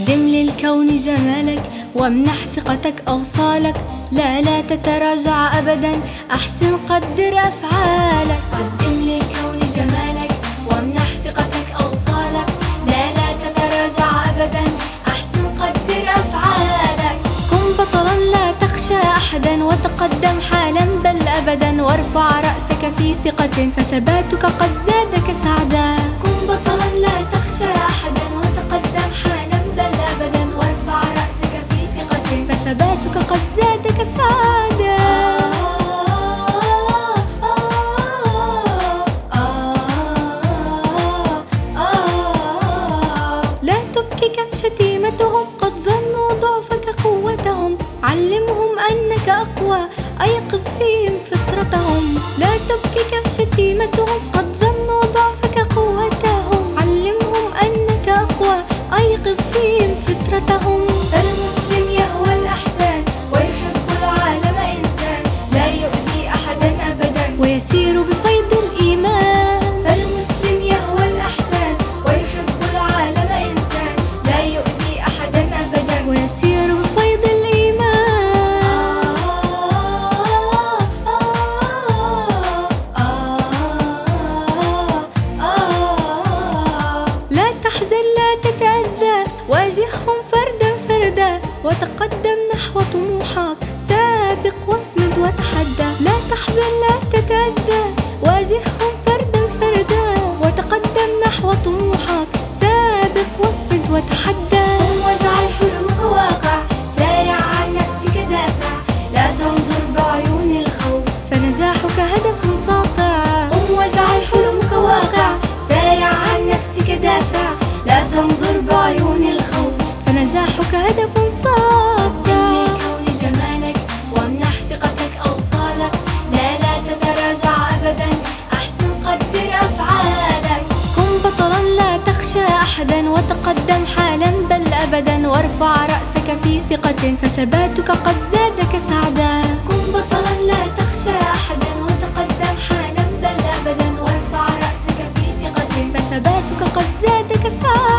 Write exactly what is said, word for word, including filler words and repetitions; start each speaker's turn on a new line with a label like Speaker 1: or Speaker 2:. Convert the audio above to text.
Speaker 1: قدم للكون جمالك وامنح ثقتك أوصالك، لا لا تتراجع أبدا، أحسن قدر أفعالك. قدم للكون جمالك وامنح ثقتك أوصالك، لا لا تتراجع أبدا، أحسن قدر أفعالك. كن بطلا لا تخشى أحدا، وتقدم حالا بل أبدا، وارفع رأسك في ثقة فثباتك قد زادك سعدا. كن بطلا لا تخشى أحدا، وتقدم حالا بل أبدا، وارفع رأسك في ثقة فثباتك قد زادك سعدا. لا تبكك شتيمتهم، قد ظنوا ضعفك قوتهم، علمهم أنك أقوى، أيقظ فيهم فطرتهم. لا تبكك شتيمتهم، قد ظنوا ضعفك قوتهم، علمهم أنك أقوى، أيقظ فيهم فطرتهم. فالمسلم يهوى الأحسان ويحب العالم إنسان، لا يؤذي أحدا أبدا ويسير بفيض الإيمان. فالمسلم يهوى الأحسان ويحب العالم إنسان، لا يؤذي أحدا أبدا ويسير بفيض الإيمان. لا تحزن لا تتأذى، واجههم فردا فردا، وتقدم نحو طموحك، سابق واسمد وتحدى. لا تحزن لا تتأذى، واجههم فردا فردا، وتقدم نحو طموحك، سابق واسمد وتحدى. قم واجعل حلمك واقع، سارع عن نفسك دافع، لا تنظر بعيون الخوف فنجاحك هدف ساطع. قم واجعل حلمك واقع، سارع عن نفسك دافع، لا تنظر بعيون الخوف فنجاحك هدف ساطع. قدم للكون جمالك وامنح ثقتك أوصالك، لا لا تتراجع أبدا، أحسن قدر أفعالك. كن بطلا لا تخشى أحدا، وتقدم حالا بل أبدا، وارفع رأسك في ثقة فثباتك قد زادك سعدا. كن بطلا لا تخشى أحدا، وتقدم حالا بل أبدا، وارفع رأسك في ثقة فثباتك قد زادك سعدا.